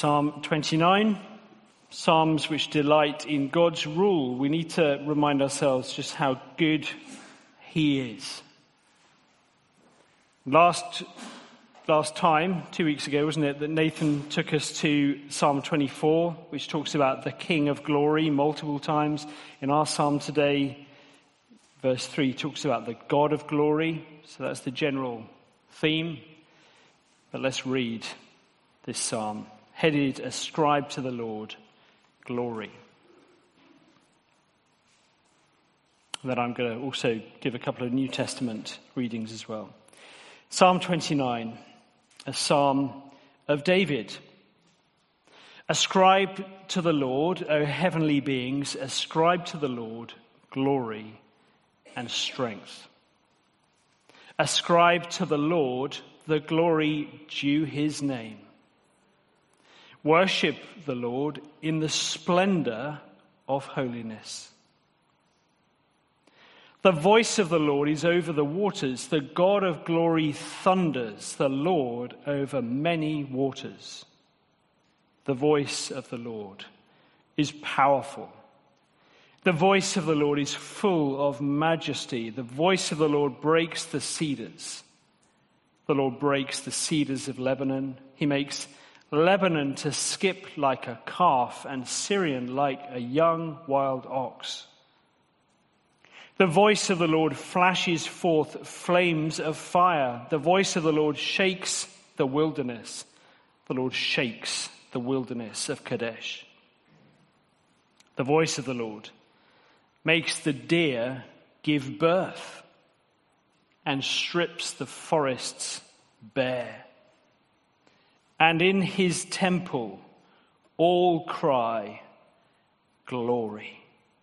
Psalm 29, Psalms which delight in God's rule. We need to remind ourselves just how good he is. Last time, 2 weeks ago, wasn't it, that Nathan took us to Psalm 24, which talks about the King of Glory multiple times. In our psalm today, verse 3 talks about the God of Glory. So that's the general theme. But let's read this psalm, headed Ascribe to the Lord Glory. And then I'm going to also give a couple of New Testament readings as well. Psalm 29, a psalm of David. Ascribe to the Lord, O heavenly beings, ascribe to the Lord glory and strength. Ascribe to the Lord the glory due his name. Worship the Lord in the splendor of holiness. The voice of the Lord is over the waters. The God of glory thunders, the Lord over many waters. The voice of the Lord is powerful. The voice of the Lord is full of majesty. The voice of the Lord breaks the cedars. The Lord breaks the cedars of Lebanon. He makes Lebanon to skip like a calf and Syrian like a young wild ox. The voice of the Lord flashes forth flames of fire. The voice of the Lord shakes the wilderness. The Lord shakes the wilderness of Kadesh. The voice of the Lord makes the deer give birth and strips the forests bare. And in his temple all cry, glory.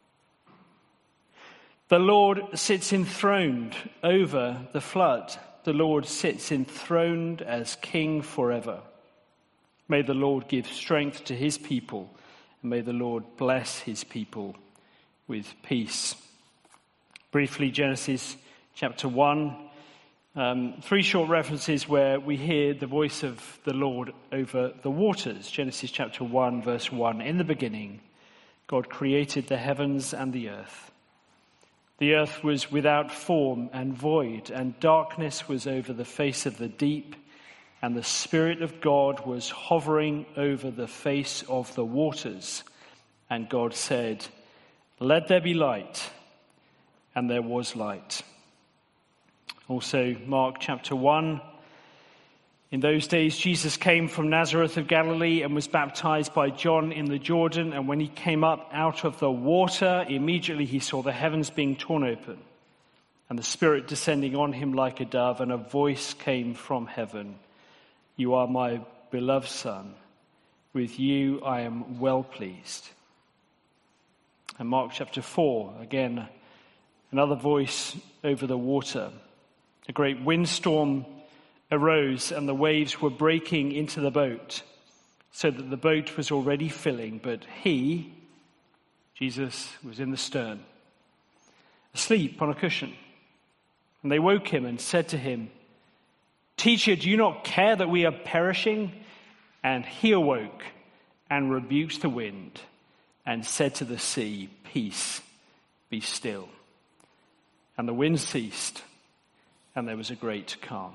The Lord sits enthroned over the flood. The Lord sits enthroned as king forever. May the Lord give strength to his people, and may the Lord bless his people with peace. Briefly, Genesis chapter 1. 3 short references where we hear the voice of the Lord over the waters. Genesis chapter 1, verse 1. In the beginning, God created the heavens and the earth. The earth was without form and void, and darkness was over the face of the deep, and the Spirit of God was hovering over the face of the waters. And God said, "Let there be light," and there was light. Also, Mark chapter 1. In those days, Jesus came from Nazareth of Galilee and was baptized by John in the Jordan. And when he came up out of the water, immediately he saw the heavens being torn open and the Spirit descending on him like a dove. And a voice came from heaven, "You are my beloved Son. With you I am well pleased." And Mark chapter 4, again, another voice over the water. A great windstorm arose and the waves were breaking into the boat so that the boat was already filling, but he, Jesus, was in the stern, asleep on a cushion. And they woke him and said to him, "Teacher, do you not care that we are perishing?" And he awoke and rebuked the wind and said to the sea, "Peace, be still." And the wind ceased and there was a great calm.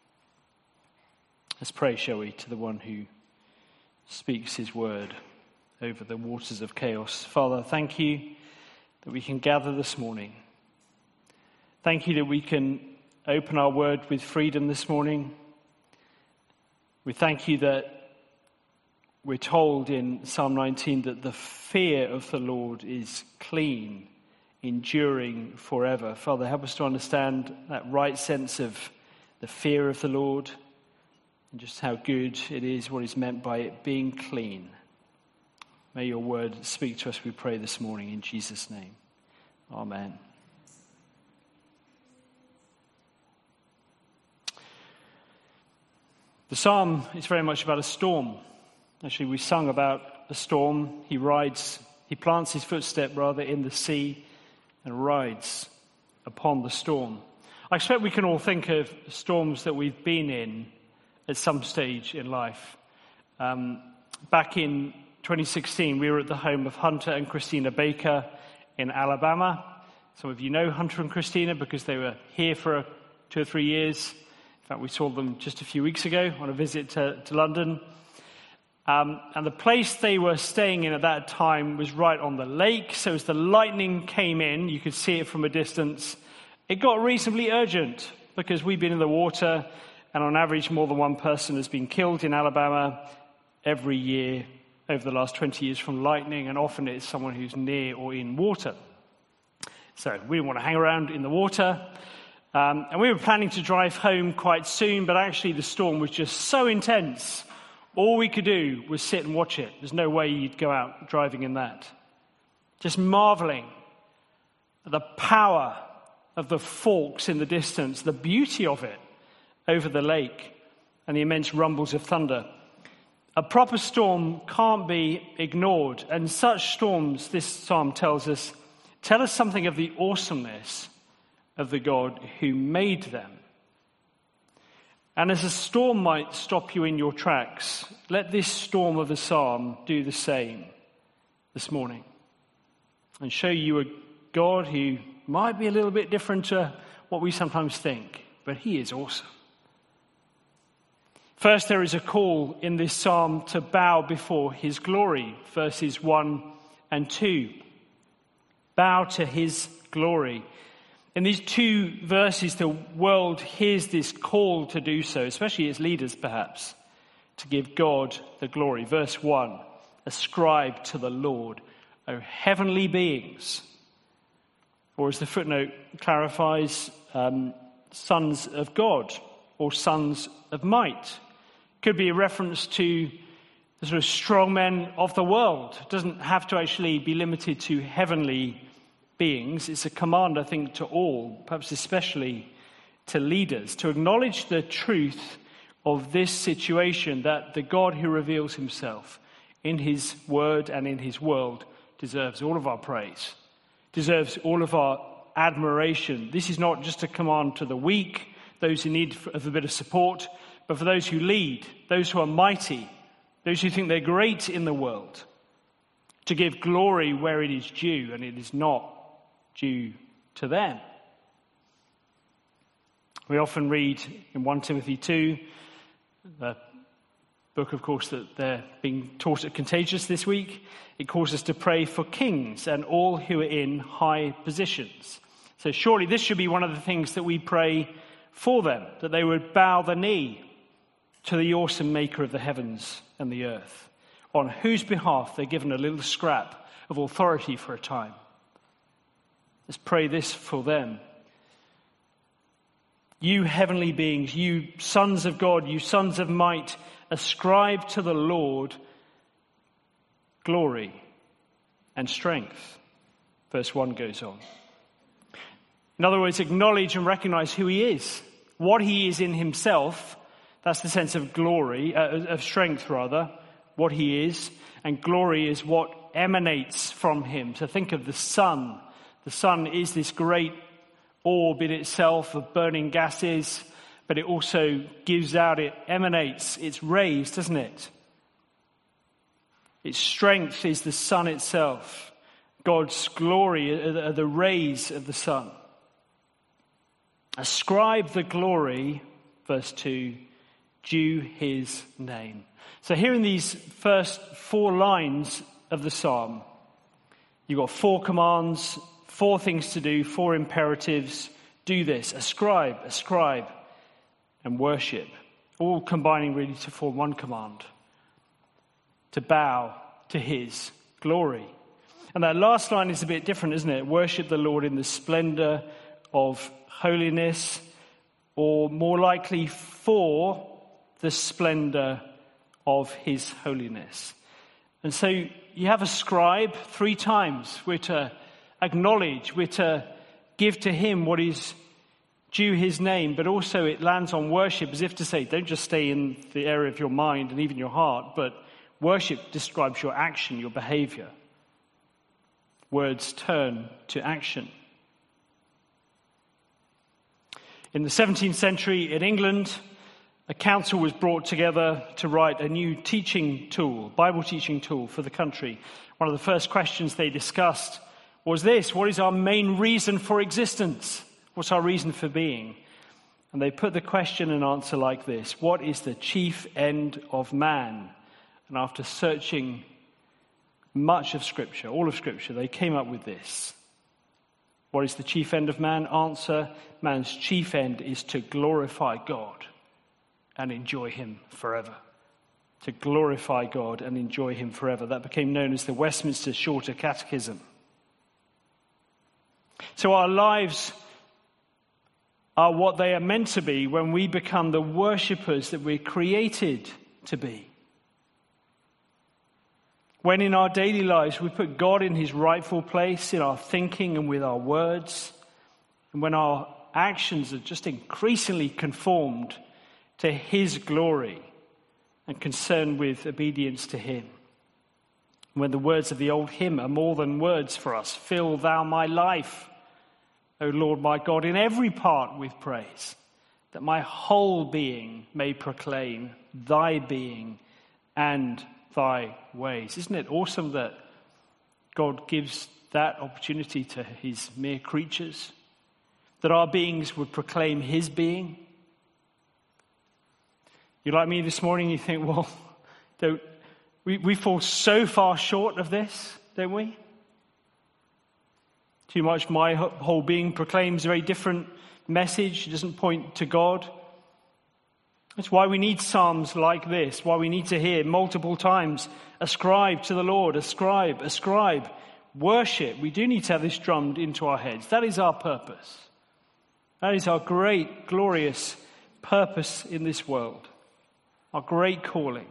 Let's pray, shall we, to the one who speaks his word over the waters of chaos. Father, thank you that we can gather this morning. Thank you that we can open our word with freedom this morning. We thank you that we're told in Psalm 19 that the fear of the Lord is clean, enduring forever. Father, help us to understand that right sense of the fear of the Lord, and just how good it is, what is meant by it being clean. May your word speak to us, we pray this morning, in Jesus' name. Amen. The psalm is very much about a storm. Actually, we sung about a storm. He plants his footstep in the sea and rides upon the storm. I expect we can all think of storms that we've been in at some stage in life. back in 2016, we were at the home of Hunter and Christina Baker in Alabama. Some of you know Hunter and Christina because they were here for 2 or 3 years. In fact, we saw them just a few weeks ago on a visit to London. And the place they were staying in at that time was right on the lake. So as the lightning came in, you could see it from a distance. It got reasonably urgent because we've been in the water, and on average, more than one person has been killed in Alabama every year over the last 20 years from lightning, and often it's someone who's near or in water. So we didn't want to hang around in the water. And we were planning to drive home quite soon, but actually the storm was just so intense. All we could do was sit and watch it. There's no way you'd go out driving in that. Just marveling at the power of the forks in the distance, the beauty of it over the lake, and the immense rumbles of thunder. A proper storm can't be ignored, and such storms, this psalm tells us, tell us something of the awesomeness of the God who made them. And as a storm might stop you in your tracks, let this storm of a psalm do the same this morning and show you a God who might be a little bit different to what we sometimes think, but he is awesome. First, there is a call in this psalm to bow before his glory, verses 1 and 2. Bow to his glory. In these 2 verses, the world hears this call to do so, especially its leaders perhaps, to give God the glory. Verse 1, ascribe to the Lord, O heavenly beings. Or as the footnote clarifies, sons of God or sons of might. Could be a reference to the sort of strong men of the world. It doesn't have to actually be limited to heavenly beings. It's a command, I think, to all, perhaps especially to leaders, to acknowledge the truth of this situation, that the God who reveals himself in his word and in his world deserves all of our praise, deserves all of our admiration. This is not just a command to the weak, those who need a bit of support, but for those who lead, those who are mighty, those who think they're great in the world, to give glory where it is due, and it is not due to them. We often read in 1 Timothy 2, the book, of course, that they're being taught at Contagious this week. It calls us to pray for kings and all who are in high positions. So surely this should be one of the things that we pray for them, that they would bow the knee to the awesome maker of the heavens and the earth, on whose behalf they're given a little scrap of authority for a time. Let's pray this for them. You heavenly beings, you sons of God, you sons of might, ascribe to the Lord glory and strength. Verse 1 goes on. In other words, acknowledge and recognize who he is, what he is in himself. That's the sense of glory, of strength rather, what he is. And glory is what emanates from him. So think of the sun. The sun is this great orb in itself of burning gases, but it also gives out, it emanates its rays, doesn't it? Its strength is the sun itself. God's glory are the rays of the sun. Ascribe the glory, verse 2, due his name. So here in these first 4 lines of the psalm, you've got 4 commands, 4 things to do, 4 imperatives. Do this, ascribe, and worship. All combining really to form one command. To bow to his glory. And that last line is a bit different, isn't it? Worship the Lord in the splendor of holiness, or more likely for the splendor of his holiness. And so you have ascribe 3 times. We're to acknowledge, we're to give to him what is due his name, but also it lands on worship as if to say, don't just stay in the area of your mind and even your heart, but worship describes your action, your behavior. Words turn to action. In the 17th century in England, a council was brought together to write a new teaching tool, Bible teaching tool for the country. One of the first questions they discussed was this: what is our main reason for existence? What's our reason for being? And they put the question and answer like this: what is the chief end of man? And after searching much of Scripture, all of Scripture, they came up with this. What is the chief end of man? Answer: man's chief end is to glorify God and enjoy him forever. To glorify God and enjoy him forever. That became known as the Westminster Shorter Catechism. So our lives are what they are meant to be when we become the worshippers that we're created to be. When in our daily lives we put God in his rightful place in our thinking and with our words, and when our actions are just increasingly conformed to his glory and concerned with obedience to him. When the words of the old hymn are more than words for us: fill thou my life, O Lord my God, in every part with praise, that my whole being may proclaim thy being and thy ways. Isn't it awesome that God gives that opportunity to his mere creatures? That our beings would proclaim his being? You're like me this morning, you think, well, we fall so far short of this, don't we? Too much my whole being proclaims a very different message. It doesn't point to God. That's why we need psalms like this, why we need to hear multiple times, ascribe to the Lord, ascribe, worship. We do need to have this drummed into our heads. That is our purpose. That is our great, glorious purpose in this world. Our great calling.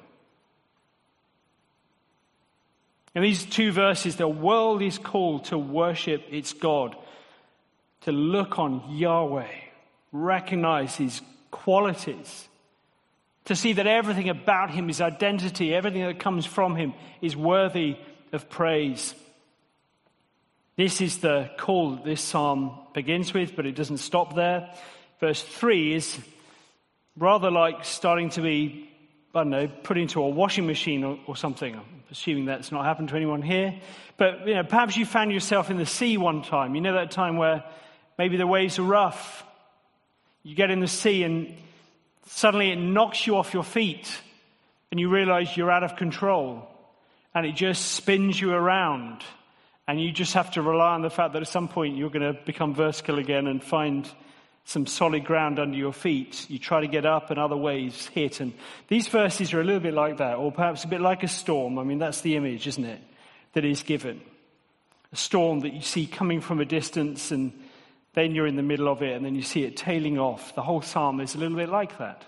In these two verses, the world is called to worship its God, to look on Yahweh, recognize his qualities, to see that everything about him, his identity, everything that comes from him is worthy of praise. This is the call that this psalm begins with, but it doesn't stop there. Verse 3 is rather like starting to be, put into a washing machine or something. I'm assuming that's not happened to anyone here. But, perhaps you found yourself in the sea one time. You know that time where maybe the waves are rough. You get in the sea and suddenly it knocks you off your feet and you realize you're out of control and it just spins you around and you just have to rely on the fact that at some point you're going to become vertical again and find some solid ground under your feet. You try to get up and other waves hit. And these verses are a little bit like that, or perhaps a bit like a storm. That's the image, isn't it, that is given. A storm that you see coming from a distance and then you're in the middle of it and then you see it tailing off. The whole psalm is a little bit like that.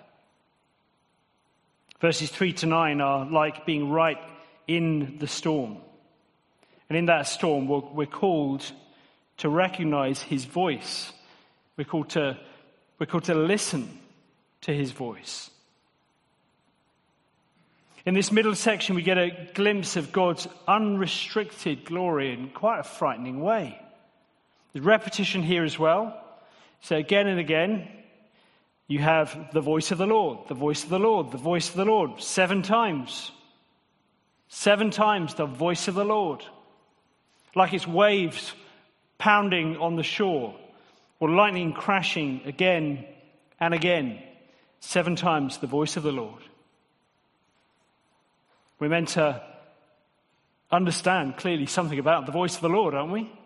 Verses 3-9 are like being right in the storm. And in that storm, we're called to recognize his voice. We're called to listen to his voice. In this middle section, we get a glimpse of God's unrestricted glory in quite a frightening way. There's repetition here as well. So again and again, you have the voice of the Lord, the voice of the Lord, the voice of the Lord. 7 times. 7 times the voice of the Lord. Like it's waves pounding on the shore, or lightning crashing again and again. 7 times the voice of the Lord. We're meant to understand clearly something about the voice of the Lord, aren't we?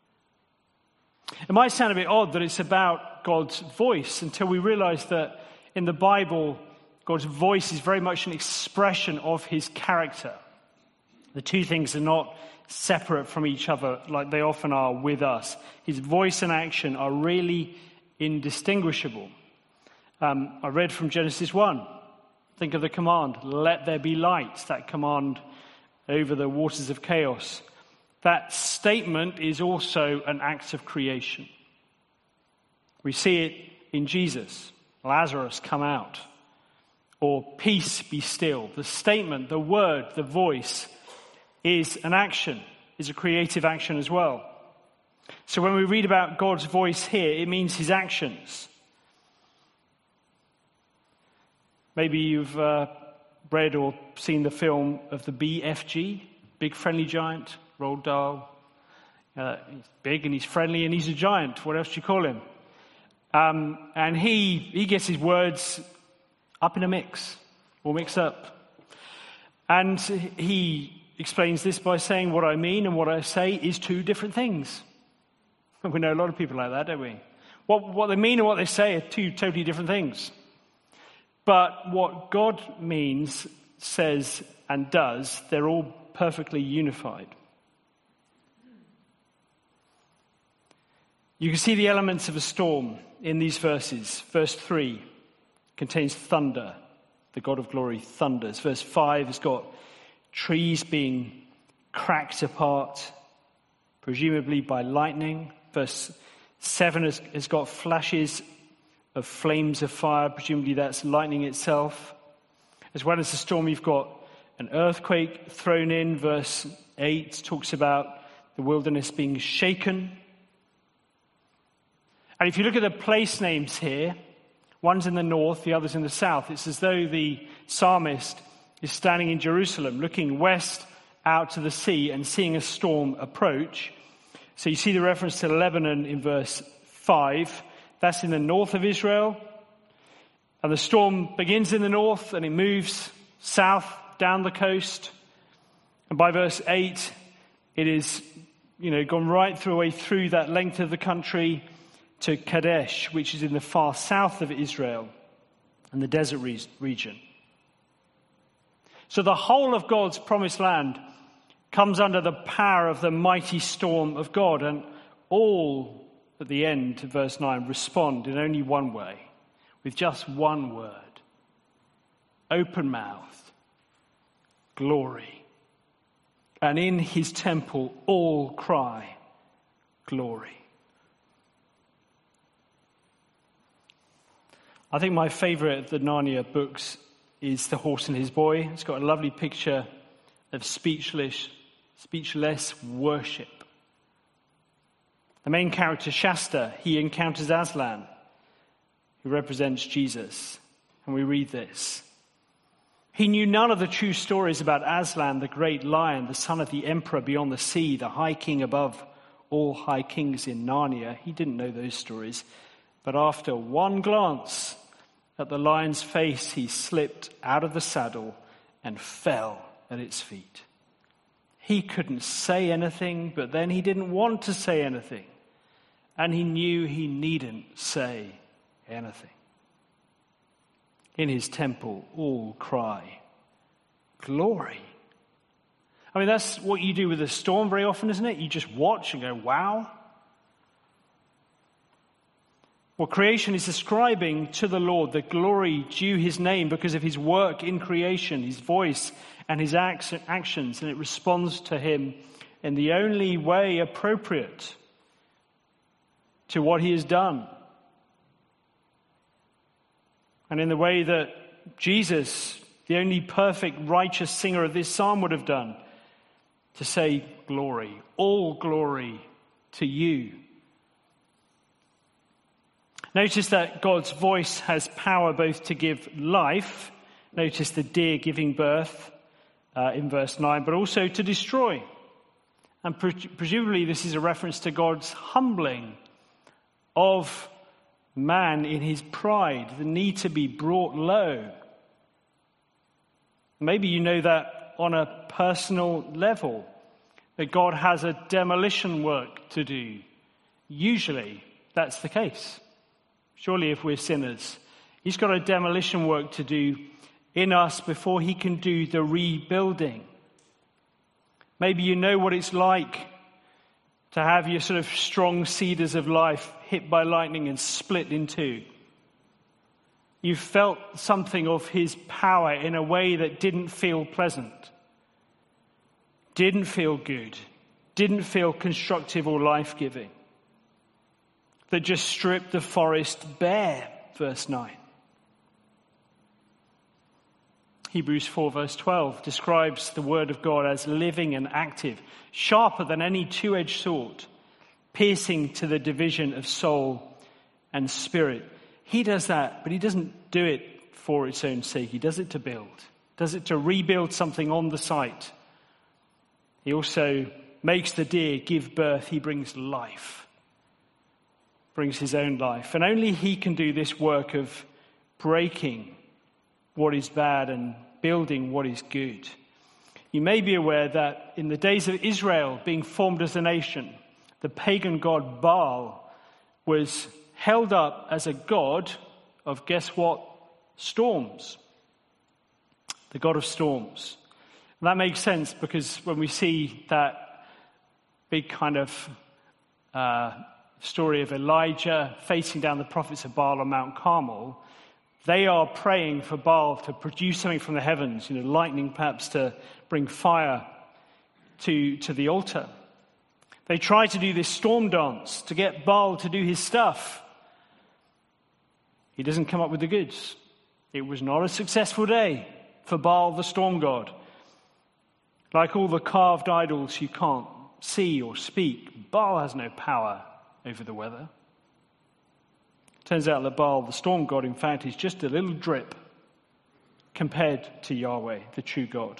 It might sound a bit odd that it's about God's voice until we realize that in the Bible, God's voice is very much an expression of his character. The two things are not separate from each other like they often are with us. His voice and action are really indistinguishable. I read from Genesis 1. Think of the command, let there be light, that command over the waters of chaos. That statement is also an act of creation. We see it in Jesus. Lazarus, come out. Or peace, be still. The statement, the word, the voice is an action, is a creative action as well. So when we read about God's voice here, it means his actions. Maybe you've read or seen the film of the BFG, Big Friendly Giant, Roald Dahl. He's big and he's friendly and he's a giant. What else do you call him? And he gets his words up in a mix, all mixed up. And he explains this by saying what I mean and what I say is two different things. We know a lot of people like that, don't we? What they mean and what they say are two totally different things. But what God means, says, and does, they're all perfectly unified. You can see the elements of a storm in these verses. Verse 3 contains thunder. The God of glory thunders. Verse 5 has got trees being cracked apart, presumably by lightning. Verse 7 has got flashes of flames of fire. Presumably that's lightning itself. As well as the storm, you've got an earthquake thrown in. Verse 8 talks about the wilderness being shaken. And if you look at the place names here, one's in the north, the other's in the south. It's as though the psalmist is standing in Jerusalem, looking west out to the sea and seeing a storm approach. So you see the reference to Lebanon in verse 5. That's in the north of Israel. And the storm begins in the north and it moves south down the coast. And by verse 8, it is, gone right through that length of the country to Kadesh, which is in the far south of Israel and the desert region. So the whole of God's promised land comes under the power of the mighty storm of God, and all, at the end of verse 9, respond in only one way, with just one word. Open mouth, glory. And in his temple all cry, glory. I think my favorite of the Narnia books is The Horse and His Boy. It's got a lovely picture of speechless worship. The main character, Shasta, he encounters Aslan, who represents Jesus. And we read this. He knew none of the true stories about Aslan, the great lion, the son of the emperor beyond the sea, the high king above all high kings in Narnia. He didn't know those stories. But after one glance at the lion's face, he slipped out of the saddle and fell at its feet. He couldn't say anything, but then he didn't want to say anything. And he knew he needn't say anything. In his temple, all cry, glory. I mean, that's what you do with a storm very often, isn't it? You just watch and go, wow. Well, creation is ascribing to the Lord the glory due his name because of his work in creation, his voice and his actions, and it responds to him in the only way appropriate to what he has done. And in the way that Jesus, the only perfect righteous singer of this psalm, would have done, to say glory, all glory to you. Notice that God's voice has power both to give life, notice the deer giving birth in verse 9, but also to destroy. And presumably this is a reference to God's humbling of man in his pride, the need to be brought low. Maybe you know that on a personal level, that God has a demolition work to do. Usually that's the case. Surely if we're sinners, he's got a demolition work to do in us before he can do the rebuilding. Maybe you know what it's like to have your sort of strong cedars of life hit by lightning and split in two. You felt something of his power in a way that didn't feel pleasant, didn't feel good, didn't feel constructive or life-giving, that just stripped the forest bare, verse 9. Hebrews 4 verse 12 describes the word of God as living and active, sharper than any two-edged sword, piercing to the division of soul and spirit. He does that, but he doesn't do it for its own sake. He does it to build. Does it to rebuild something on the site. He also makes the deer give birth. He brings life. Brings his own life. And only he can do this work of breaking what is bad and building what is good. You may be aware that in the days of Israel being formed as a nation, the pagan god Baal was held up as a god of, guess what? Storms. The god of storms. And that makes sense because when we see that big kind of story of Elijah facing down the prophets of Baal on Mount Carmel, they are praying for Baal to produce something from the heavens, lightning perhaps to bring fire to the altar. They try to do this storm dance to get Baal to do his stuff. He doesn't come up with the goods. It was not a successful day for Baal, the storm god. Like all the carved idols you can't see or speak, Baal has no power over the weather. Turns out that Baal, the storm god, in fact, is just a little drip compared to Yahweh, the true God.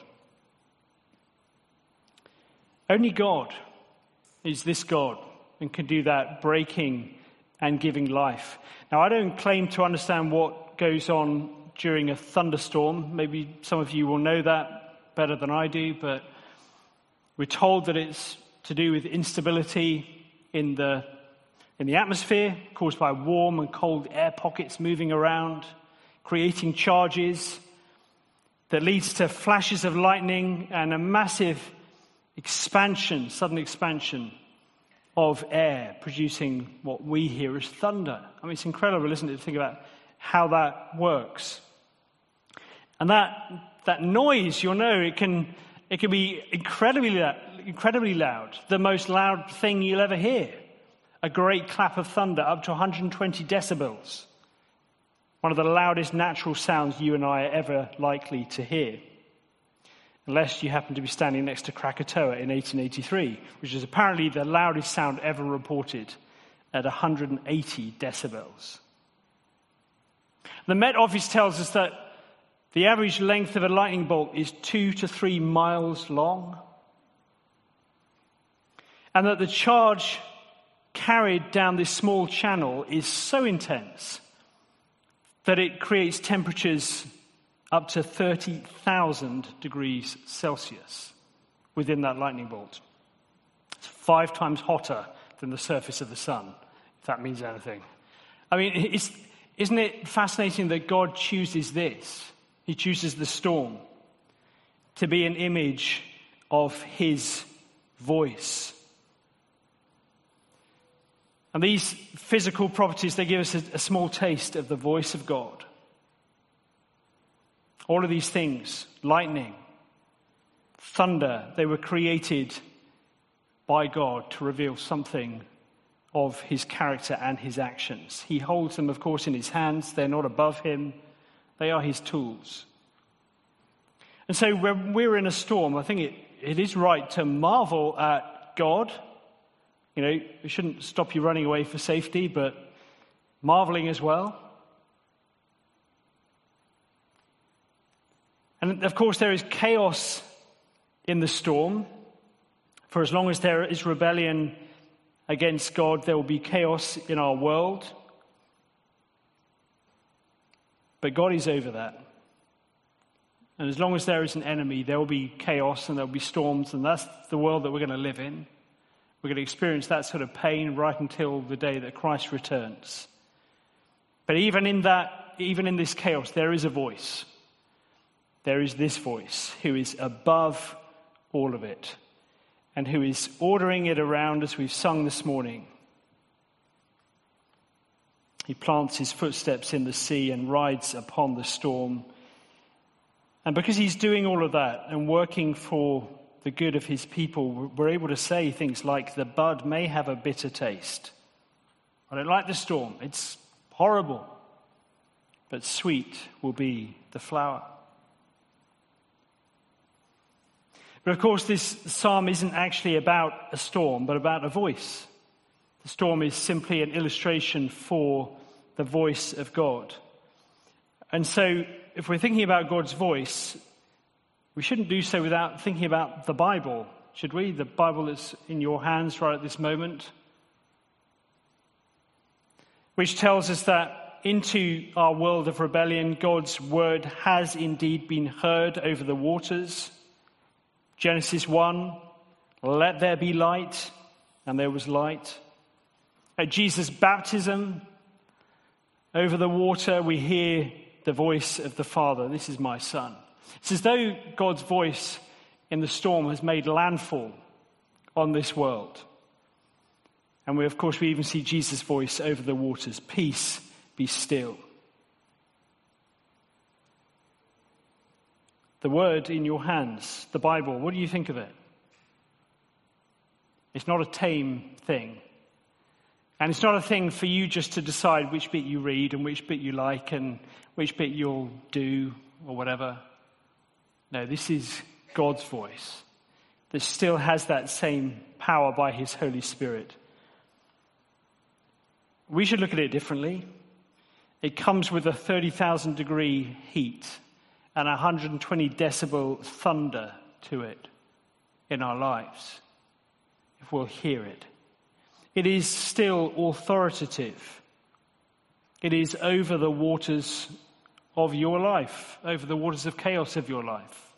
Only God is this God and can do that breaking and giving life. Now, I don't claim to understand what goes on during a thunderstorm. Maybe some of you will know that better than I do, but we're told that it's to do with instability in the atmosphere caused by warm and cold air pockets moving around, creating charges that leads to flashes of lightning and a massive sudden expansion of air, producing what we hear as thunder. I mean, it's incredible, isn't it, to think about how that works. And that noise, you'll know, it can be incredibly loud, the most loud thing you'll ever hear. A great clap of thunder up to 120 decibels. One of the loudest natural sounds you and I are ever likely to hear. Unless you happen to be standing next to Krakatoa in 1883, which is apparently the loudest sound ever reported at 180 decibels. The Met Office tells us that the average length of a lightning bolt is 2 to 3 miles long, and that the charge carried down this small channel is so intense that it creates temperatures up to 30,000 degrees Celsius within that lightning bolt. It's 5 times hotter than the surface of the sun, if that means anything. I mean, isn't it fascinating that God chooses this? He chooses the storm to be an image of his voice. And these physical properties, they give us a small taste of the voice of God. All of these things, lightning, thunder, they were created by God to reveal something of his character and his actions. He holds them, of course, in his hands. They're not above him. They are his tools. And so when we're in a storm, I think it is right to marvel at God. It shouldn't stop you running away for safety, but marveling as well. And of course, there is chaos in the storm. For as long as there is rebellion against God, there will be chaos in our world. But God is over that. And as long as there is an enemy, there will be chaos and there will be storms, and that's the world that we're going to live in. We're going to experience that sort of pain right until the day that Christ returns. But even in this chaos, there is a voice. There is this voice who is above all of it and who is ordering it around as we've sung this morning. He plants his footsteps in the sea and rides upon the storm. And because he's doing all of that and working for the good of his people, we're able to say things like, the bud may have a bitter taste. I don't like the storm. It's horrible. But sweet will be the flower. But of course, this psalm isn't actually about a storm, but about a voice. The storm is simply an illustration for the voice of God. And so, if we're thinking about God's voice, we shouldn't do so without thinking about the Bible, should we? The Bible that's in your hands right at this moment, which tells us that into our world of rebellion, God's word has indeed been heard over the waters. Genesis 1, let there be light, and there was light. At Jesus' baptism, over the water, we hear the voice of the Father. This is my Son. It's as though God's voice in the storm has made landfall on this world. And of course, we even see Jesus' voice over the waters. Peace, be still. The word in your hands, the Bible, what do you think of it? It's not a tame thing. And it's not a thing for you just to decide which bit you read and which bit you like and which bit you'll do or whatever. No, this is God's voice that still has that same power by his Holy Spirit. We should look at it differently. It comes with a 30,000 degree heat and 120 decibel thunder to it in our lives, if we'll hear it. It is still authoritative. It is over the waters of your life, over the waters of chaos of your life.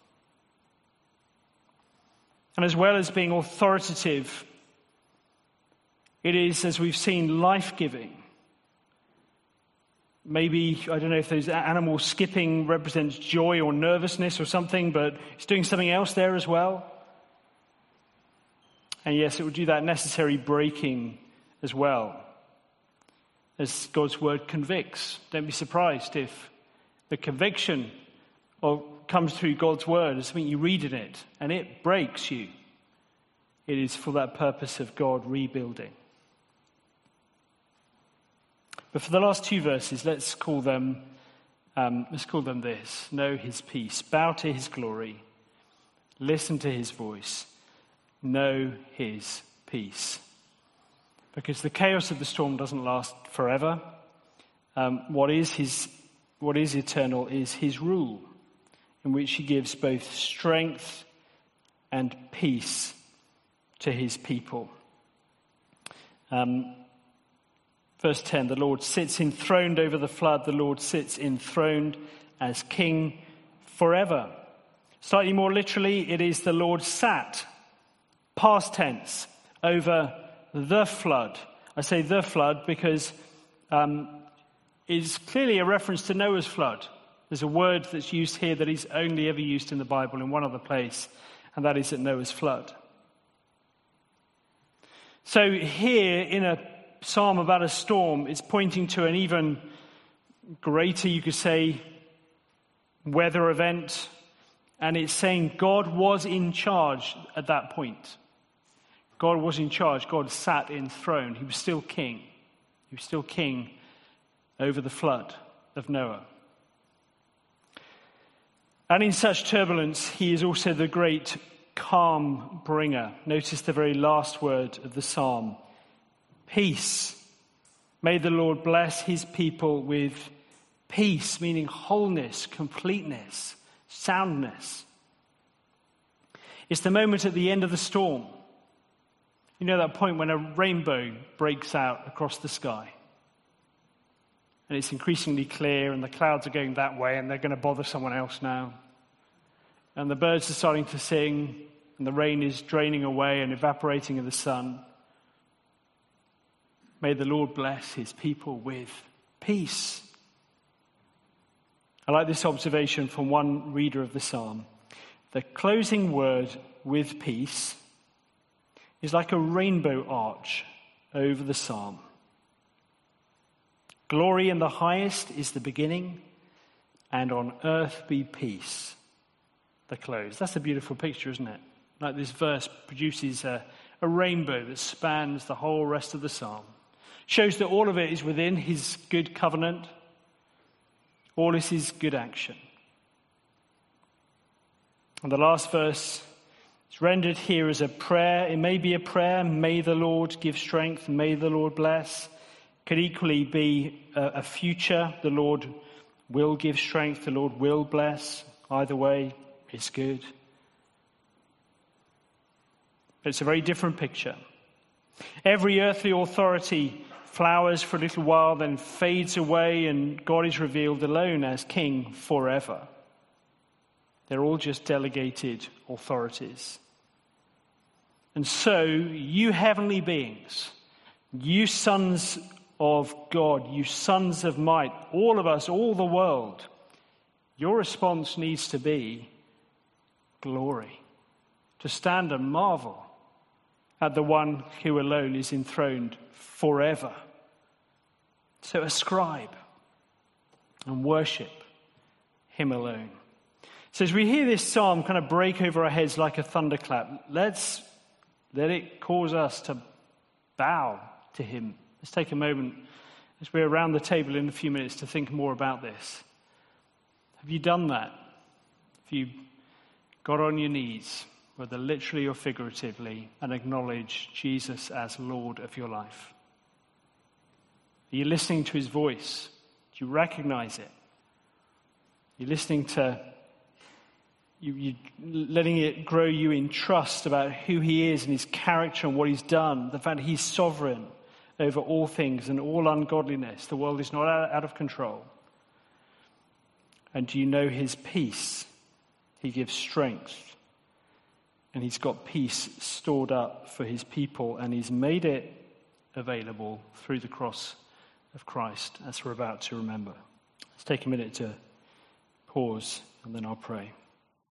And as well as being authoritative, it is, as we've seen, life-giving. Maybe, I don't know if those animals skipping represents joy or nervousness or something, but it's doing something else there as well. And yes, it will do that necessary breaking as well, as God's word convicts. Don't be surprised if the conviction comes through God's word as something you read in it, and it breaks you. It is for that purpose of God rebuilding. But for the last two verses, let's call them this. Know his peace. Bow to his glory. Listen to his voice. Know his peace. Because the chaos of the storm doesn't last forever. What is eternal is his rule, in which he gives both strength and peace to his people. Verse 10, the Lord sits enthroned over the flood. The Lord sits enthroned as king forever. Slightly more literally, it is the Lord sat, past tense, over the flood. I say the flood because it's clearly a reference to Noah's flood. There's a word that's used here that is only ever used in the Bible in one other place, and that is at Noah's flood. So here, in a psalm about a storm, it's pointing to an even greater, you could say, weather event, and it's saying God was in charge at that point. God was in charge. God sat enthroned. He was still king. He was still king over the flood of Noah. And in such turbulence, he is also the great calm bringer. Notice the very last word of the psalm. Peace. May the Lord bless his people with peace, meaning wholeness, completeness, soundness. It's the moment at the end of the storm. You know that point when a rainbow breaks out across the sky. And it's increasingly clear and the clouds are going that way and they're going to bother someone else now. And the birds are starting to sing and the rain is draining away and evaporating in the sun. May the Lord bless his people with peace. I like this observation from one reader of the psalm. The closing word, with peace, is like a rainbow arch over the psalm. Glory in the highest is the beginning, and on earth be peace, the close. That's a beautiful picture, isn't it? Like this verse produces a rainbow that spans the whole rest of the psalm. Shows that all of it is within his good covenant. All is his good action. And the last verse is rendered here as a prayer. It may be a prayer, may the Lord give strength, may the Lord bless. Could equally be a future, the Lord will give strength, the Lord will bless. Either way, it's good. But it's a very different picture. Every earthly authority flowers for a little while, then fades away, and God is revealed alone as King forever. They're all just delegated authorities. And so, you heavenly beings, you sons of God, you sons of might, all of us, all the world, your response needs to be glory. To stand and marvel at the one who alone is enthroned forever. So ascribe and worship him alone. So as we hear this psalm kind of break over our heads like a thunderclap, let it cause us to bow to him. Let's take a moment as we're around the table in a few minutes to think more about this. Have you done that? Have you got on your knees, whether literally or figuratively, and acknowledged Jesus as Lord of your life? Are you listening to his voice? Do you recognize it? Are you listening to you letting it grow you in trust about who he is and his character and what he's done, the fact that he's sovereign over all things and all ungodliness. The world is not out of control. And do you know his peace? He gives strength. And he's got peace stored up for his people, and he's made it available through the cross of Christ, as we're about to remember. Let's take a minute to pause, and then I'll pray.